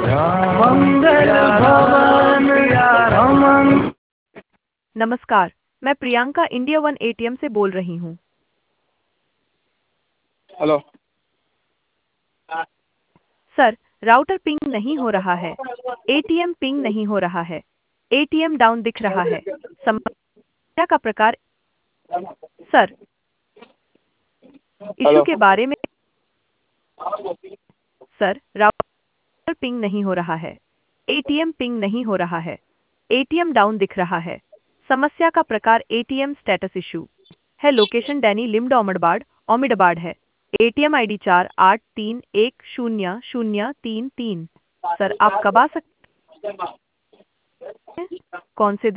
मंगल भवन रमन। नमस्कार, मैं प्रियंका इंडिया वन एटीएम से बोल रही हूँ। हेलो। सर, राउटर पिंग नहीं हो रहा है। एटीएम पिंग नहीं हो रहा है। एटीएम डाउन दिख रहा है। समस्या का प्रकार। Sir, issue hello. के बारे में। सर, राउटर पिंग नहीं हो रहा है। एटीएम पिंग नहीं हो रहा है। एटीएम डाउन दिख रहा है। समस्या का प्रकार एटीएम स्टेटस इशू है। लोकेशन डैनी लिम्ड ओमिडबाड है। ATM ID 48310033। सर, आप कब आ सकते हैं? कौन से दिन?